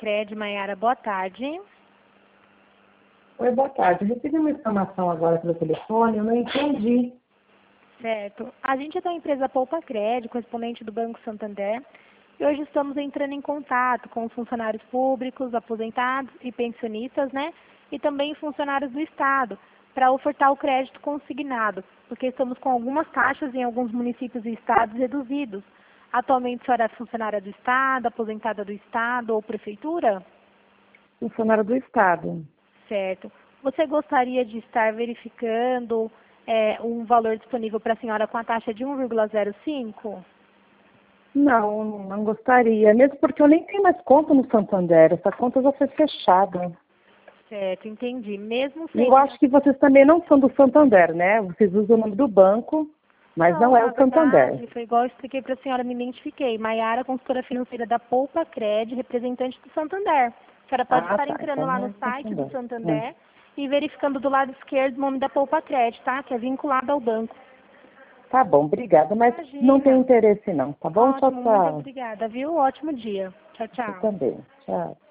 Cred, Maiara, boa tarde. Oi, boa tarde. Eu recebi uma informação agora pelo telefone, eu não entendi. Certo. A gente é da empresa Poupa Cred, correspondente do Banco Santander, e hoje estamos entrando em contato com os funcionários públicos, aposentados e pensionistas, né? E também funcionários do Estado, para ofertar o crédito consignado, porque estamos com algumas taxas em alguns municípios e estados reduzidos. Atualmente, a senhora é funcionária do Estado, aposentada do Estado ou prefeitura? Funcionário do Estado. Certo. Você gostaria de estar verificando um valor disponível para a senhora com a taxa de 1,05? Não, não gostaria. Mesmo porque eu nem tenho mais conta no Santander. Essa conta já foi fechada. Certo, entendi. Mesmo E sendo... eu acho que vocês também não são do Santander, né? Vocês usam o nome do banco, mas não é na o Santander. verdade, foi igual eu expliquei para a senhora, me identifiquei. Maiara, consultora financeira da Poupa Cred, representante do Santander. A senhora pode estar Tá. entrando Então lá não no é o site do Santander. Santander e verificando do lado esquerdo o nome da Poupa Cred, tá? Que é vinculado ao banco. Tá bom, obrigada. Mas não tenho Imagina. interesse não, tá bom? Tchau, Ótimo, muito tchau. obrigada, viu? Ótimo dia. Tchau, Você tchau. também. Tchau.